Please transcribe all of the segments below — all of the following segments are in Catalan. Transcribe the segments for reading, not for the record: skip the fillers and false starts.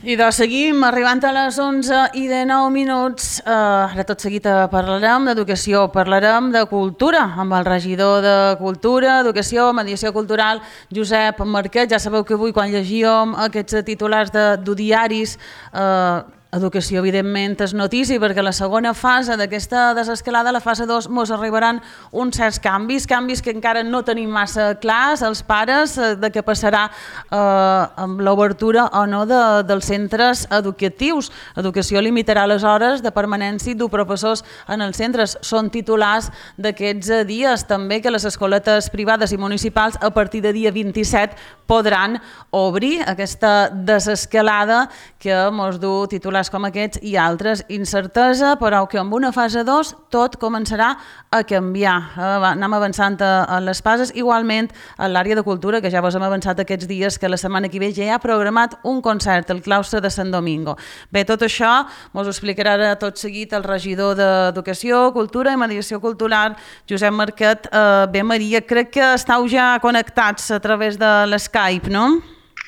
I doncs seguim arribant a les 11:19. Ara tot seguit parlarem d'educació, parlarem de cultura amb el regidor de Cultura, Educació, Mediació Cultural, Josep Marquet. Ja sabeu que avui quan llegíem aquests titulars de diaris, educació, evidentment, és notícia perquè la segona fase d'aquesta desescalada, la fase 2, ens arribaran uns certs canvis que encara no tenim massa clars, els pares, de què passarà amb l'obertura o no dels centres educatius. Educació limitarà les hores de permanència dels professors en els centres. Són titulars d'aquests dies. També que les escoletes privades i municipals a partir de dia 27 podran obrir aquesta desescalada que ens du titulars com aquests i altres. Incertesa, però que amb una fase 2 tot començarà a canviar. Anem avançant a les fases. Igualment, a l'àrea de cultura, que ja vos hem avançat aquests dies, que la setmana que ve ja hi ha programat un concert al claustre de Sant Domingo. Bé, tot això ens ho explicarà ara tot seguit el regidor d'Educació, Cultura i Mediació Cultural, Josep Marquet. Bé, Maria, crec que estàu ja connectats a través de l'Skype, no?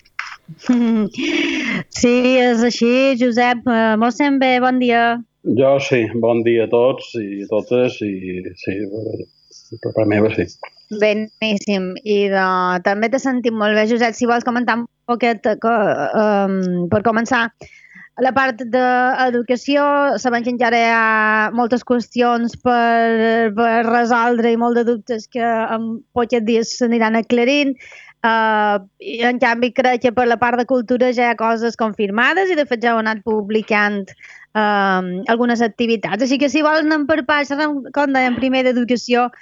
Sí, és així, Josep. Molt sent bé, bon dia. Jo sí, bon dia a tots i a totes, i sí, per part meva sí. Beníssim. I també te sentim molt bé, Josep. Si vols comentar un poquet per començar la part d'educació, sabem que encara hi ha moltes qüestions per resoldre i molt de dubtes que en pocs dies s'aniran aclarint. En canvi, crec que per la part de cultura ja hi ha coses confirmades i de fet ja heu anat publicant algunes activitats. Així que si vols anem per pas, com dèiem primer d'educació,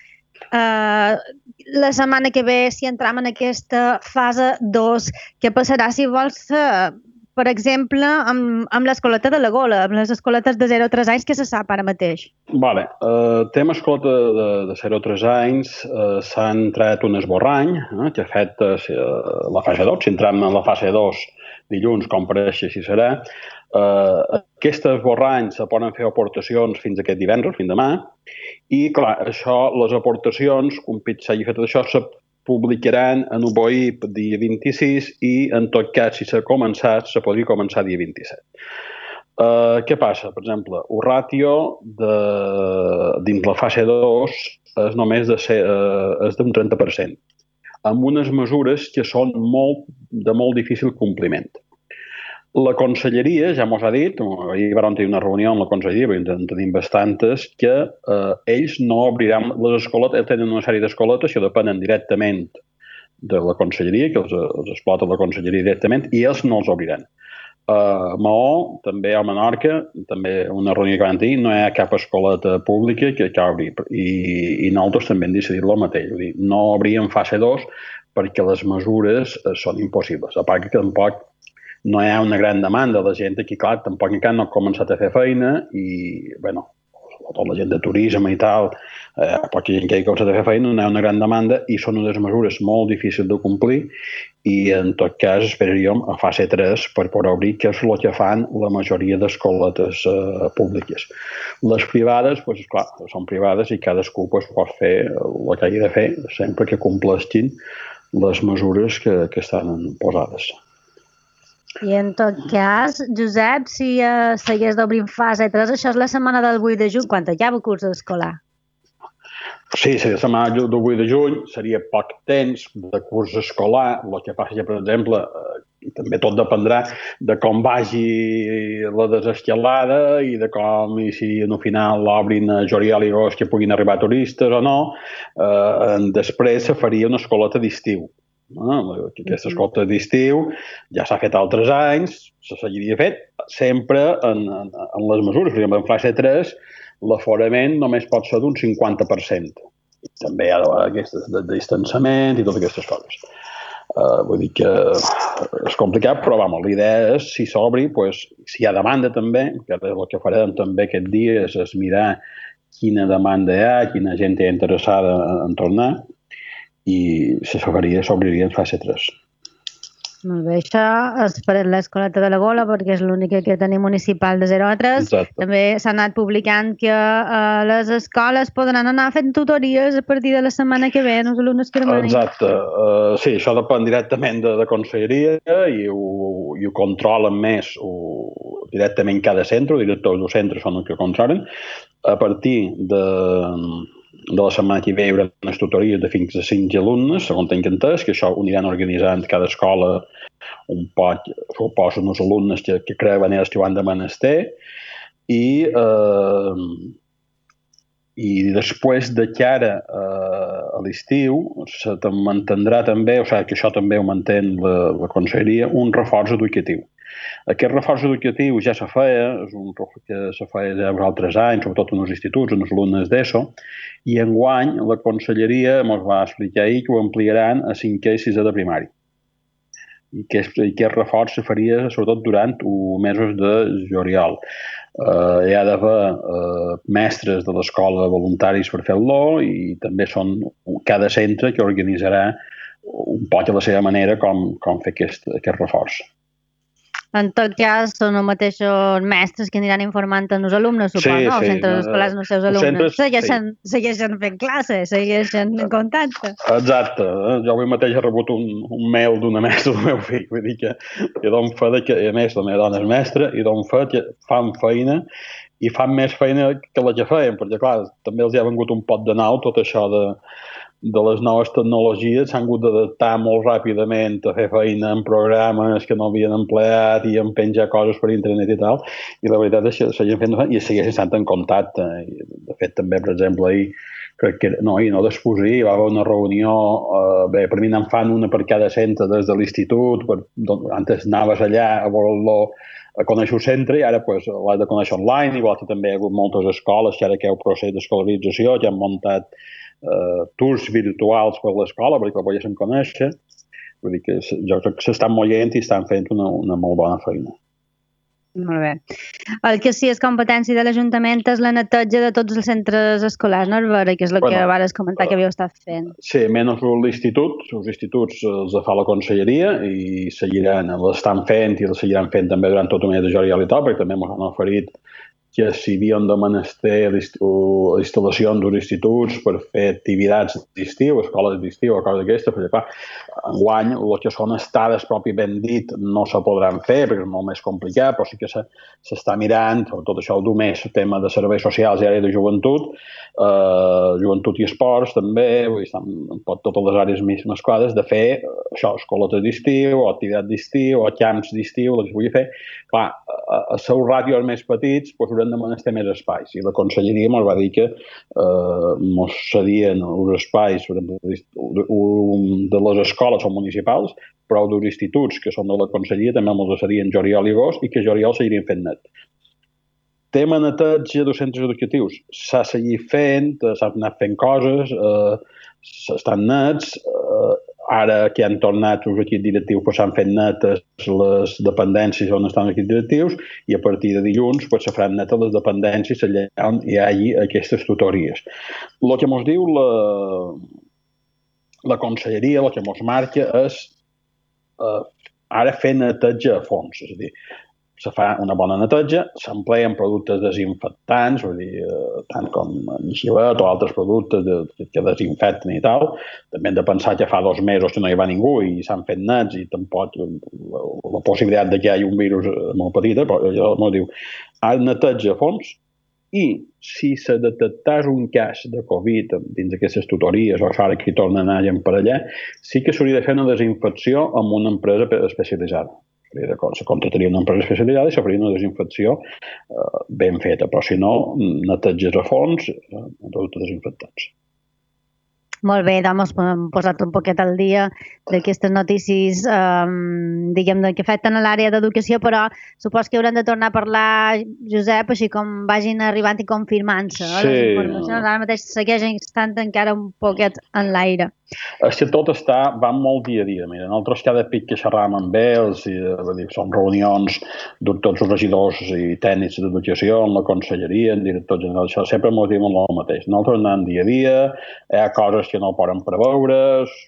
la setmana que ve si entram en aquesta fase 2, què passarà si vols, per exemple, amb l'escoleta de la Gola, amb les escoletes de 0 a 3 anys, què se sap ara mateix? Vale. Tema escoleta de 0 a 3 anys, s'han tret un esborrany que ha fet la fase 2. Si entrem en la fase 2 dilluns, com pareix, així serà. Aquests esborranys se poden fer aportacions fins aquest divendres, fins demà, i clar, això, les aportacions, com s'hagi fet això, se publicaran en un BOIP dia 26 i, en tot cas, si s'ha començat, se podria començar dia 27. Què passa? Per exemple, el ràtio dins la fase 2 és només d'un 30%, amb unes mesures que són de molt difícil compliment. La conselleria ja mos ha dit, ahir vam tenir una reunió amb la conselleria, perquè en tenim bastantes, que ells no obriran les escoletes, tenen una sèrie d'escoletes que depenen directament de la conselleria, que els explota la conselleria directament, i ells no els obriran. A Maó, també a Menorca, també una reunió que vam tenir, no hi ha cap escoleta pública que obri, i nosaltres també hem decidit el mateix, vull dir, no obríem fase 2 perquè les mesures són impossibles, a part que tampoc no hi ha una gran demanda. La gent aquí, clar, tampoc encara no ha començat a fer feina i, bueno, sobretot la gent de turisme i tal, poca gent que ha començat a fer feina, no hi ha una gran demanda i són unes mesures molt difícils de complir i, en tot cas, esperaríem a fase 3 per poder obrir, que és el que fan la majoria d'escoletes públiques. Les privades, doncs, clar, són privades i cadascú pot fer el que hagi de fer sempre que compleixin les mesures que estan posades. I en tot cas, Josep, si s'hagués d'obrir en fase 3, això és la setmana del 8 de juny, quan acaba el curs escolar. Sí, la setmana del 8 de juny seria poc temps de curs escolar. El que passa que, per exemple, també tot dependrà de com vagi la desescalada i de com, i si al final l'obrin a juliol i agost que puguin arribar turistes o no. Després se faria una escoleta d'estiu. Aquesta escolta d'estiu ja s'ha fet altres anys, se seguiria fet sempre en les mesures. Per exemple, en fase 3 l'aforament només pot ser d'un 50%. També hi ha aquestes de distanciament i totes aquestes coses. Vull dir que és complicat, però la idea és, si s'obri, si hi ha demanda també, que el que farem també aquest dia és mirar quina demanda hi ha, quina gent hi ha interessada en tornar, i s'obriria en fase 3. Molt bé, això és per l'Escoleta de la Gola, perquè és l'única que tenim municipal de 0 a 3. Exacte. També s'ha anat publicant que les escoles podran anar fent tutories a partir de la setmana que ve, els alumnes que demanin. Exacte. Sí, això depèn directament de conselleria i ho controlen més directament cada centre, els directors dels centres són els que controlen. A partir de la setmana que ve hi haurà unes tutories de fins a 5 alumnes, segons tinc entès, que això ho aniran organitzant cada escola un poc, suposo, uns alumnes que creuen els que ho han de menester, i després de cara a l'estiu se mantindrà també, o sigui que això també ho mantén la conselleria, un reforç educatiu. Aquest reforç educatiu ja se feia, és un reforç que se feia ja uns altres anys, sobretot en els instituts, en els alumnes d'ESO, i enguany la conselleria ens va explicar ahir que ho ampliaran a 5è i 6è de primari. I aquest reforç se faria sobretot durant els mesos de juliol. Hi ha d'haver mestres de l'escola voluntaris per fer-lo i també són cada centre que organitzarà un poc a la seva manera com fer aquest reforç. En tot cas, són els mateixos mestres que aniran informant els alumnes, suposo, no? Els centres escolars amb els seus alumnes. Segueixen fent classes, segueixen en contacte. Exacte. Jo avui mateix he rebut un mail d'una mestra del meu fill. Vull dir que dono fe que, a més, la meva dona és mestra i dono fe que fan feina i fan més feina que la que feien, perquè, clar, també els ha vengut un pot de nou tot això de les noves tecnologies, s'han hagut d'adaptar molt ràpidament a fer feina en programes que no havien empleat i en penjar coses per internet i tal, i la veritat és que seguien fent i segueixen estant en contacte. De fet, també, per exemple, ahir, crec que no d'exposir, hi va haver una reunió, bé, per mi n'en fan una per cada centre des de l'institut, antes anaves allà a veure-lo, a conèixer el centre, i ara l'has de conèixer online, igual que també hi ha hagut moltes escoles que ara que hi ha un procés d'escolarització, que han muntat tours virtuals per l'escola perquè la poguessin conèixer. Vull dir que jo crec que s'estan mollent i estan fent una molt bona feina. Molt bé. El que sí és competència de l'Ajuntament és la neteja de tots els centres escolars, no, Albert? Que és el que vares comentar que havíeu estat fent. Sí, menys l'institut. Els instituts els fa la conselleria i l'estan fent i els seguiran fent també durant tot el mes de juliol i tal, perquè també m'ho han oferit que si havien de menester instal·lacions dels instituts per fer activitats d'estiu, escoles d'estiu o coses d'aquestes, perquè clar, enguany el que són estades pròpiament dit no se podran fer perquè és molt més complicat, però sí que s'està mirant, tot això el més tema de serveis socials i àrea de joventut, joventut i esports també, estan totes les àrees més mesclades de fer això, escoletes d'estiu o activitat d'estiu o camps d'estiu, el que es pugui fer. Clar, a seus ràtios més petits haurem de menester més espais i la conselleria ens va dir que ens cedien els espais de les escoles o municipals, però dels instituts que són de la conselleria també ens cedien juliol i agost i que juliol seguirien fent net. Tema neteja dels centres educatius. S'ha seguit fent, s'han anat fent coses, estan nets. Ara que han tornat els equips directius s'han fet netes les dependències on estan els equips directius i a partir de dilluns se faran netes les dependències allà on hi hagi aquestes tutories. El que ens diu la conselleria, el que ens marca és ara fer neteja a fons, és a dir, se fa una bona neteja, s'empleen productes desinfectants, vull dir, tant com enxivet o altres productes que desinfecten i tal. També hem de pensar que fa 2 mesos que no hi va ningú i s'han fet nets i tampoc la possibilitat que hi hagi un virus molt petita, però allò m'ho diu, ara neteja a fons i si se detectés un cas de Covid dins d'aquestes tutories o ara que hi tornen a anar per allà, sí que s'hauria de fer una desinfecció amb una empresa especialitzada. Se contrataria una empresa especialitzada i se faria una desinfecció ben feta, però si no, neteges a fons, productes desinfectats. Molt bé, doncs hem posat un poquet al dia d'aquestes notícies diguem que afecten a l'àrea d'educació, però supos que haurem de tornar a parlar, Josep, així com vagin arribant i confirmant-se. Les informacions ara mateix segueixen estant encara un poquet en l'aire. És que tot va molt dia a dia. Mira, nosaltres cada pic que xerram amb ells, són reunions de tots els regidors i tècnics d'educació, en la conselleria, en director general, això sempre ens diuen el mateix. Nosaltres anem dia a dia, hi ha coses que no poden preveure,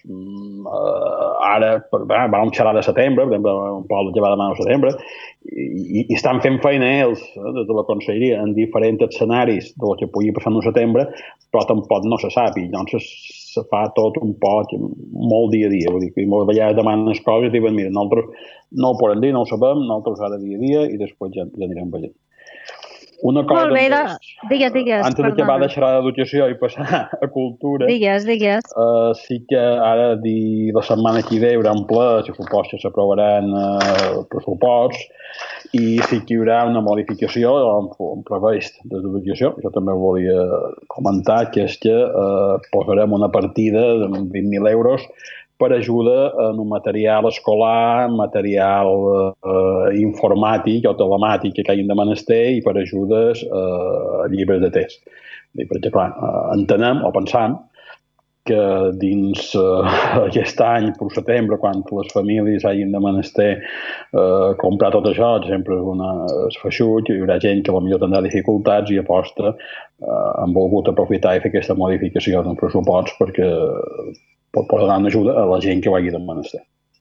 ara vam xerrar de setembre, per exemple, un poble que va demà de setembre, i estan fent feina ells, des de la conselleria, en diferents escenaris del que pugui passar en setembre, però tampoc no se sap, i llavors se fa tot un poc, molt dia a dia. Vull dir que a vegades demanen les coses i diuen, mira, nosaltres no ho podem dir, no ho sabem, nosaltres ara dia a dia i després ja anirem veient. Una cosa... Molt bé, digues, antes de que va deixar d'educació i passar a cultura... Digues. Sí que ara, la setmana que ve, hi haurà un ple, que suposo que s'aprovaran pressuposts, i sí que hi haurà una modificació en previst de l'educació. Jo també volia comentar que és que posarem una partida de 20.000 euros per ajuda en un material escolar, material informàtic o telemàtic que hagin de menester i per ajudes a llibres de text. Perquè, clar, entenem o pensam que dins aquest any, per setembre, quan les famílies hagin de menester comprar tot això, sempre és feixut, hi haurà gent que potser tindrà dificultats i aposta han volgut aprofitar i fer aquesta modificació dels pressuposts perquè pot donar una ajuda a la gent que ho hagi de menester.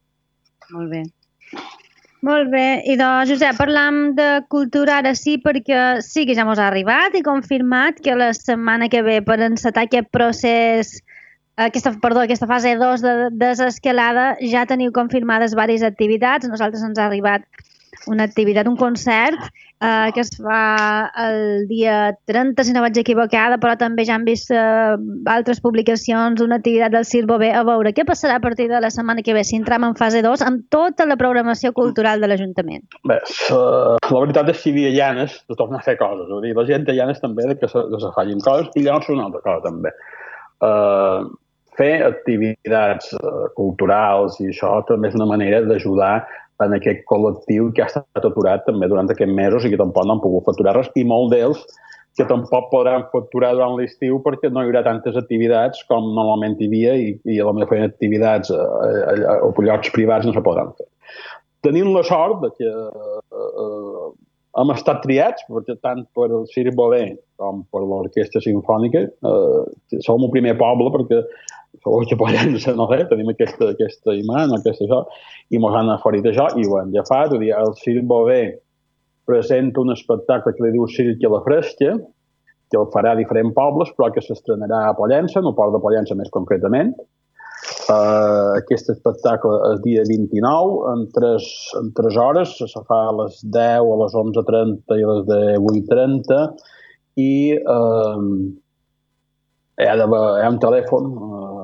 Molt bé. I doncs, Josep, parlam de cultura ara sí, perquè sí que ja ens ha arribat i confirmat que la setmana que ve per encetar aquest procés, aquesta fase 2 de desescalada, ja teniu confirmades diverses activitats. A nosaltres ens ha arribat una activitat, un concert, que es fa el dia 30, si no vaig equivocada, però també ja hem vist altres publicacions, una activitat del Circ Bové. A veure, què passarà a partir de la setmana que ve, si entrem en fase 2, amb tota la programació cultural de l'Ajuntament? Bé, la veritat és que hi havia ganes de tornar a fer coses. Vull dir, la gent té ganes també que se facin coses i llavors una altra cosa també. Fer activitats culturals i això també és una manera d'ajudar en aquest col·lectiu que ha estat aturat també durant aquests mesos i que tampoc no han pogut facturar res, i molts d'ells que tampoc podran facturar durant l'estiu perquè no hi haurà tantes activitats com normalment hi havia i potser fent activitats o llocs privats no se podran fer. Tenim la sort que hem estat triats, perquè tant per el Circ Bové com per l'Orquestra Simfònica som el primer poble perquè som que Pollença, no sé, tenim aquesta imatge, això, i ens han oferit això i ho hem agafat. El Circ Bové presenta un espectacle que li diu Circ a la Fresca, que el farà a diferents pobles, però que s'estrenarà a Pollença, en el port de Pollença més concretament. Aquest espectacle és dia 29, en 3 hores, se fa a les 10, a les 11:30 i a les 18:30, i hi ha un telèfon,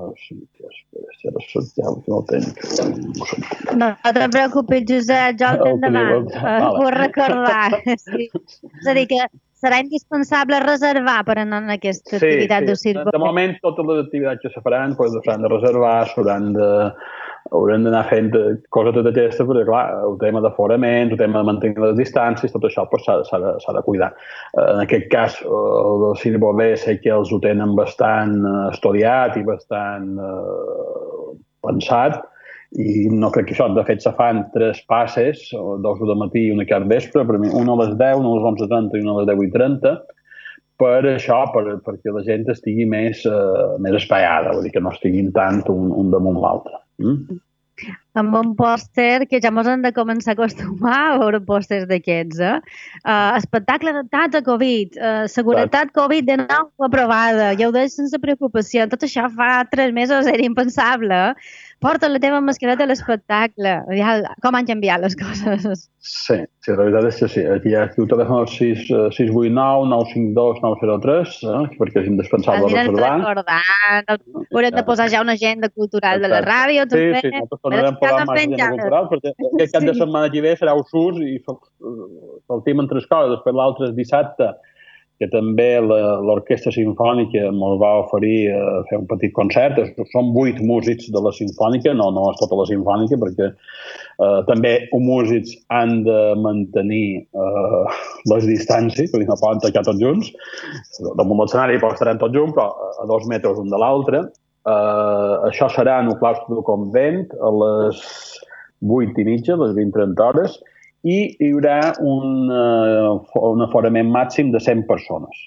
no te preocupis, Josep, jo el tinc davant, ho recordar. És a dir, que serà indispensable reservar per anar a aquesta activitat del Circ Bové. De moment, totes les activitats que se faran s'han de reservar, haurem d'anar fent coses d'aquestes, perquè, clar, el tema d'aforament, el tema de mantenir les distàncies, tot això s'ha de cuidar. En aquest cas, el Circ Bové sé que els ho tenen bastant estudiat i bastant pensat, i no crec que això, de fet, se fan 3 passes, 2 de matí i una cap vespre, per mi, una a les 10, una a les 11:30 i una a les 10:30, per això, perquè la gent estigui més espaiada, vull dir que no estiguin tant un damunt l'altre. Amb un pòster que ja ens hem de començar a acostumar a veure pòsters d'aquests. Espectacle adaptat a Covid, seguretat Covid de nou aprovada, ja ho deies sense preocupació. Tot això fa 3 mesos era impensable. Porta la teva mascareta a l'espectacle. Com han canviat les coses? Sí, la veritat és que sí. Aquí hi ha el telèfon 689 952 903, perquè és indispensable reservar. Haurem de posar ja una agenda cultural de la ràdio, també. Sí, nosaltres tornarem a posar una agenda cultural, perquè aquest cap de setmana que ve serà Usús i sortim en 3 coses. Després l'altre és dissabte, que també l'Orquestra Simfònica ens va oferir fer un petit concert. Són 8 músics de la Simfònica, no és tota la Simfònica, perquè també els músics han de mantenir les distàncies, perquè no poden tocar tots junts. Damunt l'escenari estaran tots junts, però a 2 metres un de l'altre. Això serà en el claustre del convent a les 8:30, a les 20:30 hores, i hi haurà un aforament màxim de 100 persones.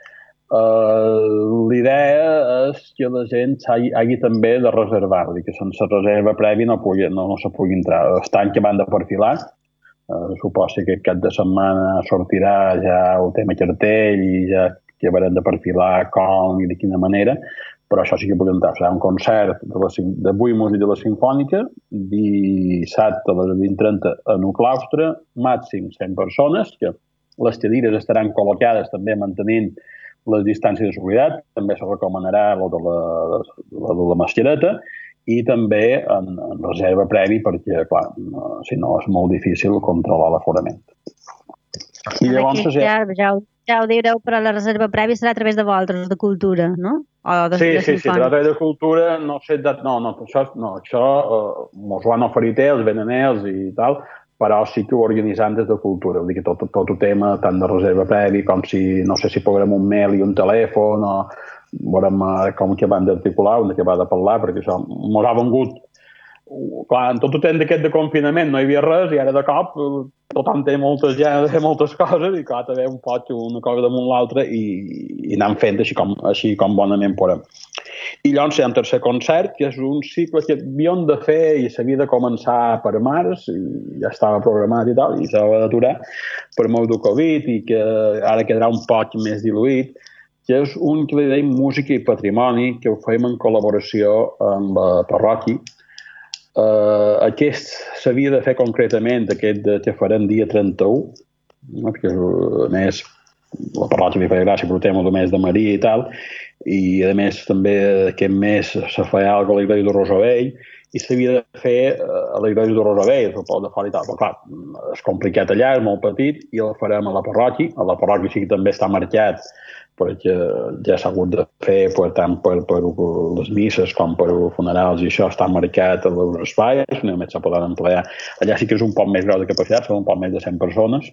L'idea és que la gent hagi també de reservar, que sense reserva prèvia no se pugui entrar. Estan que van de perfilar, suposo que aquest cap de setmana sortirà ja el tema cartell i ja que haurem de perfilar com i de quina manera, però això sí que podem entrar. Serà un concert d'avui música de la Simfònica, dissabte a les 20:30 en el claustre, màxim 100 persones, que les cadires estaran col·locades també mantenint les distàncies de seguretat, també se recomanarà la de la mascareta, i també en reserva previ perquè, clar, si no és molt difícil controlar l'aforament. I llavors ja ho direu, però la reserva prèvia serà a través de vosaltres, de Cultura, no? Sí, serà a través de Cultura, no sé, això mos ho han oferit ells, venen ells i tal, però sí que ho organitzem des de Cultura. Vull dir que tot el tema, tant de reserva prèvia com si, no sé si posarem un mail i un telèfon, o veurem com que van d'articular, on que va de parlar, perquè això mos ha vengut. Clar, en tot el temps d'aquest de confinament no hi havia res i ara de cop tothom té moltes ganes de fer moltes coses i clar, també un poc una cosa damunt l'altra i anem fent així com bonament podem. I llavors hi ha un tercer concert, que és un cicle que havíem de fer i s'havia de començar per març, i ja estava programat i tal, i s'ha d'aturar per molt de Covid i que ara quedarà un poc més diluït, que és un que li deim Música i Patrimoni, que ho fem en col·laboració amb la parròquia. Aquest s'havia de fer concretament, aquest que farem dia 31, perquè a més la parròquia li feia gràcia per el tema del mes de Maria i tal, i a més també aquest mes se feia alguna cosa a l'Iglésia de Rosavell i s'havia de fer a l'Iglésia de Rosavell, el poble de fora i tal, però clar, és complicat allà, és molt petit, i el farem a la parròquia sí que també està marcat perquè ja s'ha hagut de fer tant per les misses com per funerals i això està marcat a els espais, només se poden emplear. Allà sí que és un poc més grau de capacitat, són un poc més de 100 persones,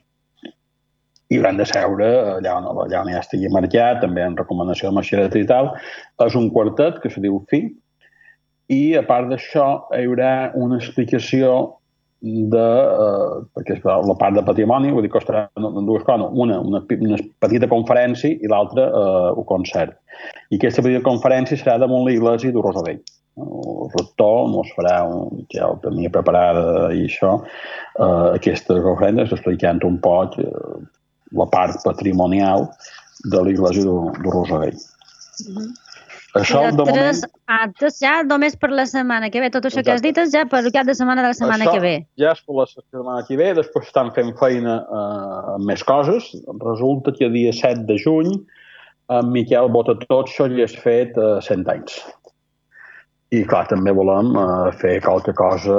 i hauran de seure allà on ja estigui marcat, també en recomanació de mascareta i tal. És un quartet que se diu Fi, i a part d'això hi haurà una explicació perquè és la part de patrimoni, vull dir que costarà dues coses, una petita conferència i l'altra un concert. I aquesta petita conferència serà damunt l'Iglésia de Rosavell. El rector mos farà, ja ho tenia preparada i això, aquesta conferència explicant un poc la part patrimonial de l'Iglésia de Rosavell. Això de moment... ja només per la setmana que ve, tot això que has dit és ja per cap de setmana de la setmana que ve. Ja és per la setmana que ve, després estan fent feina amb més coses. Resulta que el dia 7 de juny en Miquel Botatotxo li has fet 100 anys. I clar, també volem fer qualque cosa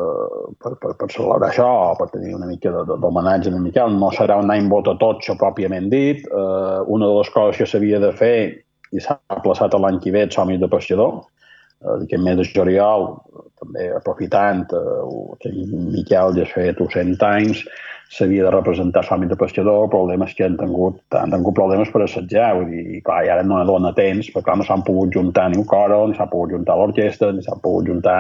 per celebrar això, per tenir una mica d'homenatge a Miquel. No serà un any Botatotxo pròpiament dit. Una de les coses que s'havia de fer i s'ha aplaçat l'any que ve el Somni de Pescador, aquest mes de juliol, també aprofitant que Miquel ja ha fet 100 anys, s'havia de representar Somni de Pescador, problemes que han tingut problemes per assetjar, vull dir, clar, i ara no dona temps, perquè no s'han pogut juntar ni el coro, ni s'ha pogut juntar l'orquestra, ni s'han pogut juntar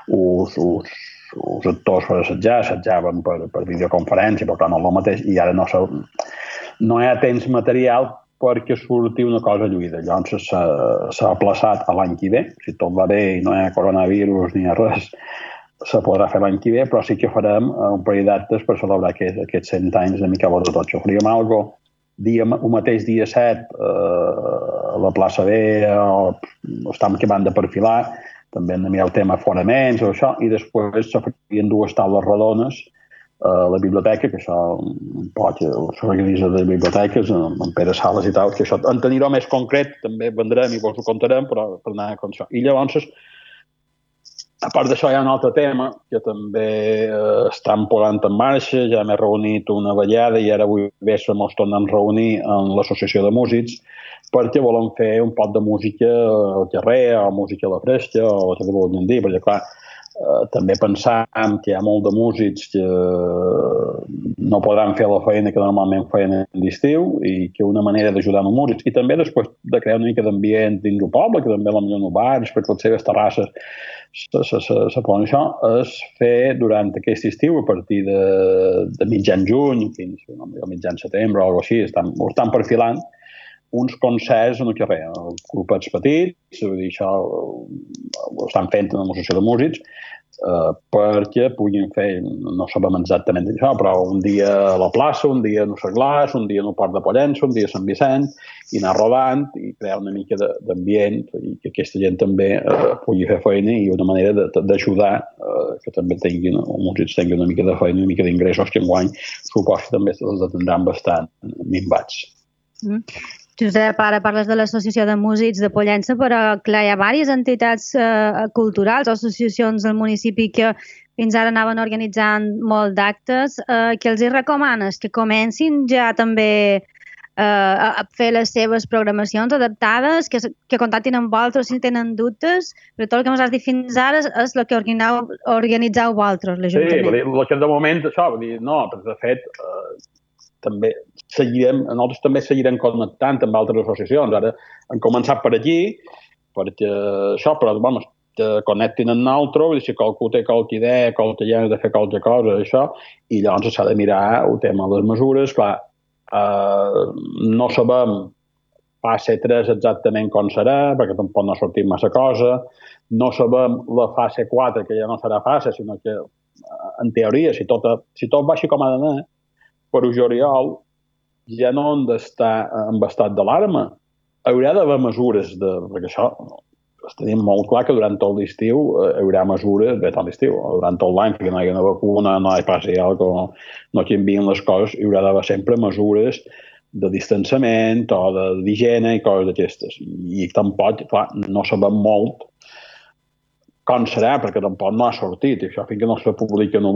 els actors per assetjar, assetjaven per videoconferència, però clar, no és el mateix, i ara no hi ha temps material perquè surti una cosa lluïda. Llavors s'ha aplaçat a l'any que ve. Si tot va bé i no hi ha coronavirus ni res, se podrà fer l'any que ve, però sí que farem un parell d'actes per celebrar aquests 100 anys de Miquel Botatotxo. Faríem alguna cosa el mateix dia 7 a la plaça B, estem acabant de perfilar, també hem de mirar el tema aforaments o això, i després se farien dues taules rodones a la biblioteca, que això un poc s'organitza de biblioteques, amb Pere Sales i tal, que això en tenir-ho més concret també vendrem i vos ho contarem, però per anar com això. I llavors, a part d'això hi ha un altre tema que també estan posant en marxa, ja m'he reunit una vegada i ara avui vespre mos tornem a reunir en l'Associació de Músics perquè volem fer un poc de música al carrer o música a la fresca o el que vulguin dir, perquè clar, També pensam que hi ha molt de músics que no podran fer la feina que normalment feien en l'estiu i que una manera d'ajudar els músics i també després de crear una mica d'ambient dins del poble, que també potser no bars, perquè les seves terrasses se poden això, és fer durant aquest estiu, a partir de mitjan juny fins a mitjan setembre o alguna cosa així, estan perfilant uns concerts en el carrer, grupets petits, vull dir, això ho estan fent en l'associació de músics, perquè puguin fer, no sabem exactament això, però un dia a la plaça, un dia en el Seglars, un dia en el Port de Pollença, un dia a Sant Vicent, i anar rodant i crear una mica d'ambient i que aquesta gent també pugui fer feina i una manera d'ajudar que també tinguin, els músics tinguin una mica de feina, una mica d'ingressos que enguany suposo que també els tindran bastant minvats. Josep, ara parles de l'Associació de Músics de Pollença, però clar, hi ha diverses entitats culturals o associacions del municipi que fins ara anaven organitzant molt d'actes. Que els hi recomanes? Que comencin ja també a fer les seves programacions adaptades, que contactin amb vosaltres si tenen dubtes, però tot el que ens has dit fins ara és el que organitzeu vosaltres, l'Ajuntament. Sí, el que de moment, això, vull dir, no, però de fet també nosaltres també seguirem connectant amb altres associacions. Ara hem començat per allí, perquè això, però, vamos, que connectin amb nosaltres, si qualcú té qualque idea, qualque llena de fer qualque cosa, això, i llavors s'ha de mirar el tema de les mesures. Clar, no sabem fase 3 exactament com serà, perquè tampoc no ha sortit massa cosa, no sabem la fase 4, que ja no serà fase, sinó que, en teoria, si tot va així com ha d'anar, per juliol ja no han d'estar en estat d'alarma. Haurà d'haver mesures, perquè això tenim molt clar que durant tot l'estiu hi haurà mesures, tot l'estiu, durant tot l'any, perquè no hi ha una vacuna, no hi passi alguna cosa, no canvien les coses, hi haurà d'haver sempre mesures de distanciament o d'higiene i coses d'aquestes. I tampoc, clar, no sabem molt com serà, perquè tampoc no ha sortit. I això, fins que no se publica no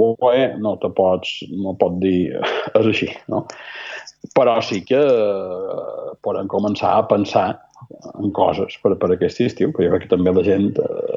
pot dir és així, no? Però sí que podem començar a pensar en coses per aquest estiu, perquè jo crec que també la gent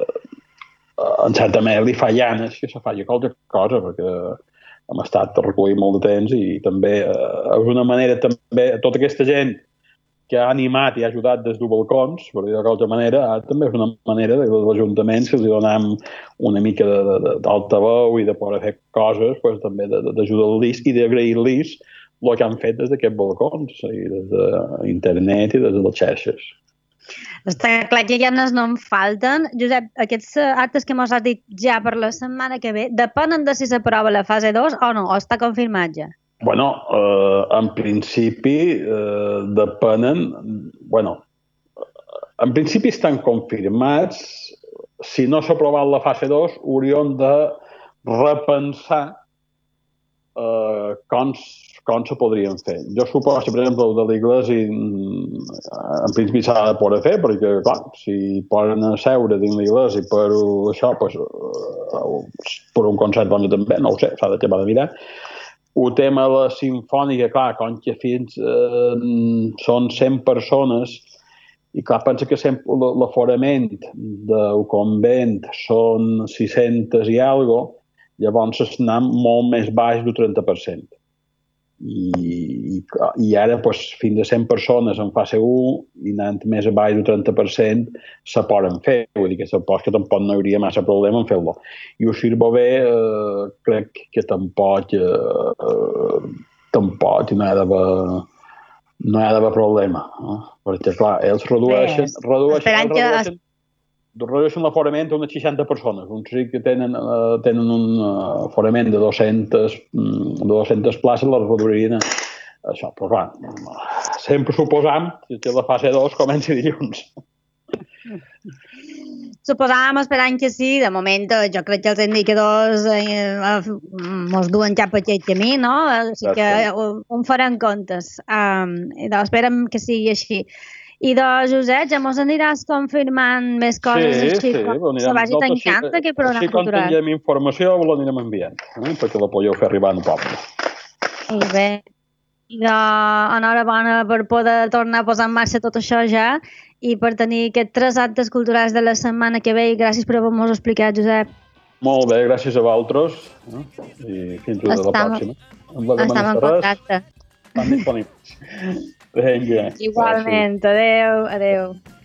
en certa manera li fa llanes que se faci qualque cosa, perquè hem estat recollit molt de temps i també és una manera també, tota aquesta gent que ha animat i ha ajudat des dels balcons, per dir-ho d'altra manera, també és una manera de l'Ajuntament, si els donem una mica d'altaveu i de poder fer coses, pues, també d'ajudar-los i d'agrair-los el que han fet des d'aquests balcons, i des d'internet i des de les xarxes. Està clar que llanes no en falten. Josep, aquests actes que mos has dit ja per la setmana que ve, depenen de si s'aprova la fase 2 o no, o està confirmat ja? Bueno, en principi depenen... Bueno, en principi estan confirmats. Si no s'ha aprovat la fase 2, hauríem de repensar com se podrien fer. Jo suposo que, per exemple, el de l'Iglésia en principi s'ha de poder fer, perquè, clar, si poden seure dins l'Iglésia per això, pues, per un concert doncs també, no ho sé, s'ha de acabar de mirar. El tema de la sinfònica, clar, com que fins són 100 persones, i clar, pensa que l'aforament del convent són 600 i alguna cosa, llavors s'anà molt més baix del 30%. I ara, doncs, fins a 100 persones en fase 1 i anant més a baix del 30% se poden fer. Vull dir que suposo que tampoc no hi hauria massa problema en fer-lo. I el Circo B crec que tampoc no hi ha d'haver problema. Perquè, clar, ells redueixen l'aforament a unes 60 persones. Uns sí que tenen un aforament de 200 places, les reduirien a això. Però clar, sempre suposam que la fase 2 comenci dilluns. Suposàvem esperant que sí, de moment jo crec que els indicadors ens duen cap a aquest camí, no? Així que ho farem comptes. Esperem que sigui així. I doncs, Josep, ja mos aniràs confirmant més coses així com se vagi tancant aquest programa cultural. Així quan tinguem informació l'anirem enviant, perquè la podeu fer arribar al poble. Molt bé. I enhorabona per poder tornar a posar en marxa tot això ja i per tenir aquests 3 actes culturals de la setmana que ve. Gràcies per haver-nos explicat, Josep. Molt bé, gràcies a vosaltres. I fins a la pròxima. Estem en contacte. Estan disponibles. Vinga. Igualment. Adéu.